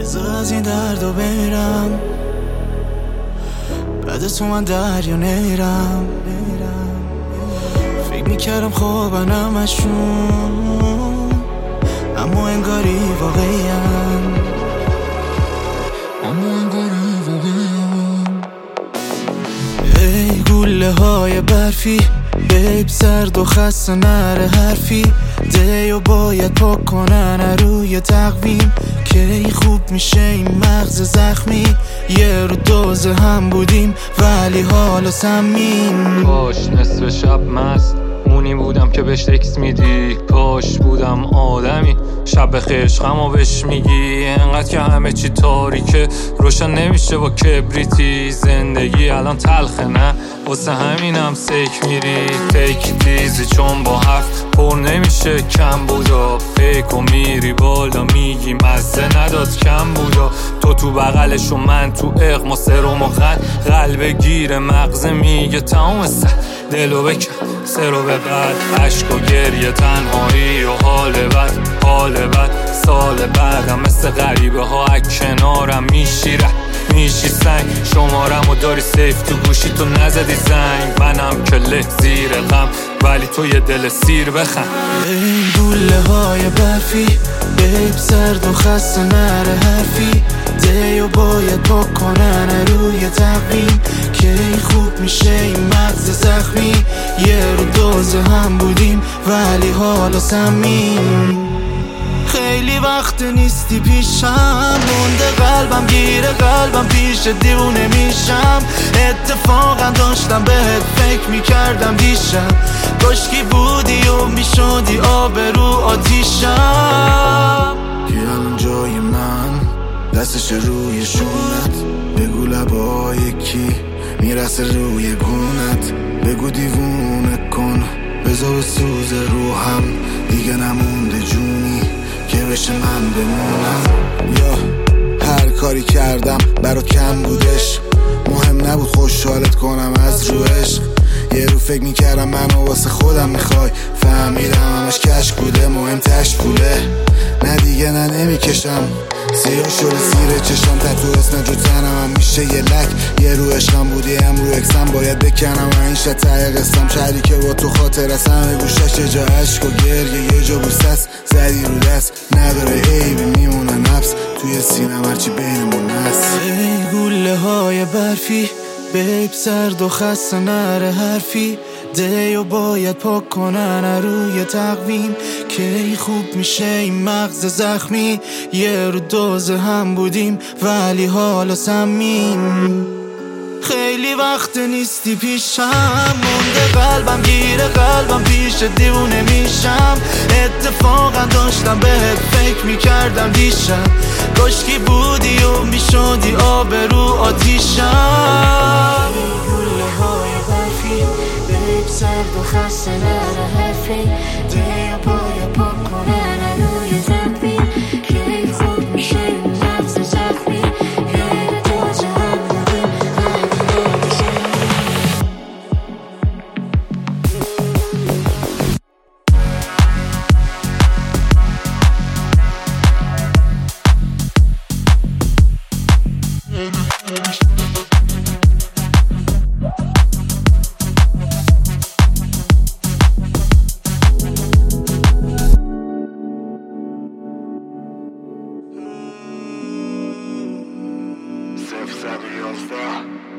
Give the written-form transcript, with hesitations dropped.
بذار از این دردو برم، بعد تو من دریا نیرم. فکر میکردم خوابن همشون، اما انگاری واقعیم. ای گوله های برفی، بیب سرد و خسته نره حرفی. دیو باید پاک کنن روی تقویم، که خوب میشه این مغز زخمی. یه رو دوزه هم بودیم ولی حالا سمیم. کاش نصف شب مست اونی بودم که بهش تکس میدی، کاش بودم آدمی شب خشقمو بهش میگی. انقدر که همه چی تاریکه روشن نمیشه با کبریتی. زندگی الان تلخه نه واسه همینم سیک میری. تیک دیزی چون با هفت پر نمیشه کم بودا. فکر و میری بالا میگی مزه نداد کم بودا. تو بغلش و من تو اقما سرم و قلب گیر مغزه میگه تمام دلو بکن سرو به بعد. عشق و گریه تنهایی و حال بد سال بعدم مثل غریبه ها کنارم میشی سنگ. شمارم و داری سیف تو گوشی تو نزدی زنگ. منم که له زیر غم ولی تو یه دل سیر بخند. ای گوله های برفی، بیب سرد و خسته نره حرفی. دیو باید پاک کنن روی تقویم، که خوب میشه این مغز زخمی. یه رو دوزه هم بودیم ولی حالا سمیم. خیلی وقت نیستی پیشم، مونده قلبم گیره قلبم پیش دیوونه میشم. اتفاقا داشتم بهت فکر میکردم دیشب، کاشکی بودی و میشدی آب رو آتیشم. که الان جای من دستش روی شونت، بگو لبای کی میرسه روی گونت. بگو دیوونه کن بذار سوز روحم، دیگه نمونده جونی که بشه من بمونم. یا هر کاری کردم برات کم بودش، مهم نبود خوشحالت کنم از رو عشق. یه رو فکر میکردم منو واسه خودم میخوای، فهمیدم همش کشک بوده مهم تش پوله. نه دیگه نه نمیکشم سیاه شده زیر چشم، تتو اسم جو تنم هم میشه یه لک. یه رو عشقم بودی هم رو اکسم باید بکنم و این شد ته قسم. شهری که با تو خاطر است همه گوشش یه جا عشق و گریه، یه جا بوست است زدی رو دست. نداره عیبی میمونه نفس توی سینم هرچی بینمون هست. ای گوله های برفی، بیب سرد و خسته نره حرفی. دیو باید پاک کنن روی تقویم، که خوب میشه این مغز زخمی. یه رو دوزه هم بودیم ولی حالا سمیم. خیلی وقت نیستی پیشم، مونده قلبم گیره قلبم پیش دیوونه میشم. اتفاقا داشتم بهت فکر میکردم دیشب، کاشکی بودی و میشدی آب رو آتیشم. گوله های برفی، بیب سرد و خسته نره حرفی. دیو باید پاک کنن روی زمین، که خوب میشه مغز زخمی. یه دوزه هم بودیم Self-sabotage.